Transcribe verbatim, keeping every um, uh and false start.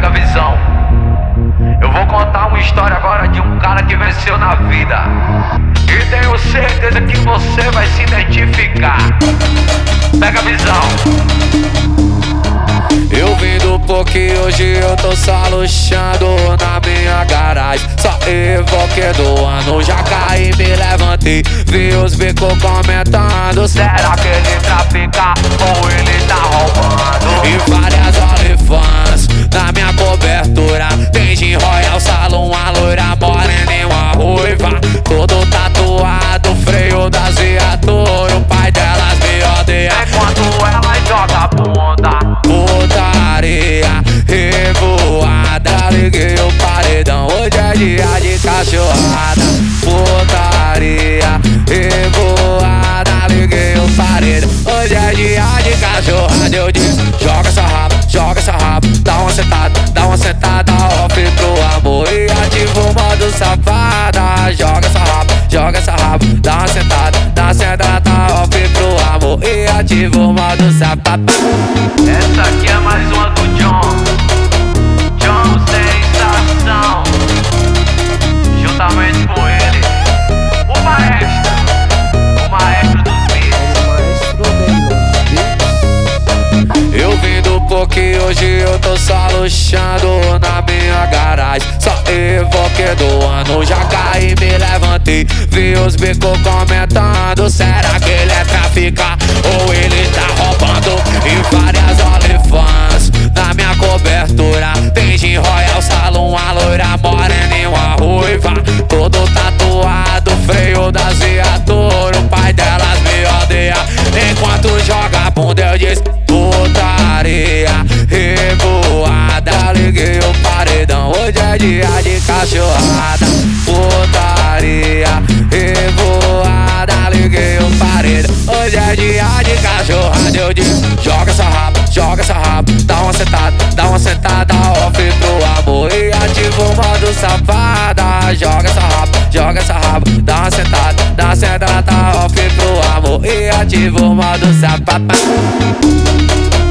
Pega a visão. Eu vou contar uma história agora de um cara que venceu na vida, e tenho certeza que você vai se identificar. Pega a visão. Eu vim do pouco e hoje eu tô só luxando na minha garagem. Só evoquedoando, já caí, me levantei. Vi os bicos comentando: será que ele trafica ou ele tá roubando? E várias OnlyFans na minha cobertura. Tem Gin Royal, salão, a loira morena e uma ruiva. Todo tatuado, freio das viaturas. O pai delas me odeia enquanto ela joga a bunda. Putaria, revoada, liguei o paredão. Hoje é dia de cachorrada. Putaria, revoada, liguei o paredão. Hoje é dia de cachorrada. Eu disse: joga essa raba, joga essa raba. Dá uma sentada, dá uma sentada off pro amor e ativa o modo safada. Joga essa raba, joga essa raba. Dá uma sentada, dá uma sentada off pro amor e ativa o modo safada. Essa aqui é mais uma do John, John Sensação, juntamente com ele, o maestro, o maestro dos beats. Eu vim do pouco e hoje eu tô só luxando na minha garagem. Só evoquedoando, já caí, me levantei. Vi os bicos comentando: será que ele é traficar ou ele tá roubando? E várias OnlyFans na minha cobertura. Tem Gin Royal, salão, a loira morena e uma ruiva. Todo tatuado, freio das viaturas. O pai delas me odeia enquanto joga a bunda. Eu disse: putaria, revoada, liguei o paredão. Hoje é dia de cachorrada. Putaria, revoada, liguei o paredão. Hoje é dia de cachorrada. Eu disse: joga essa raba, joga essa raba. Dá uma sentada, dá uma sentada off pro amor e ativa o modo safada. Joga essa raba, joga essa raba. Dá uma sentada, dá uma sentada off pro amor e ativa o modo safada.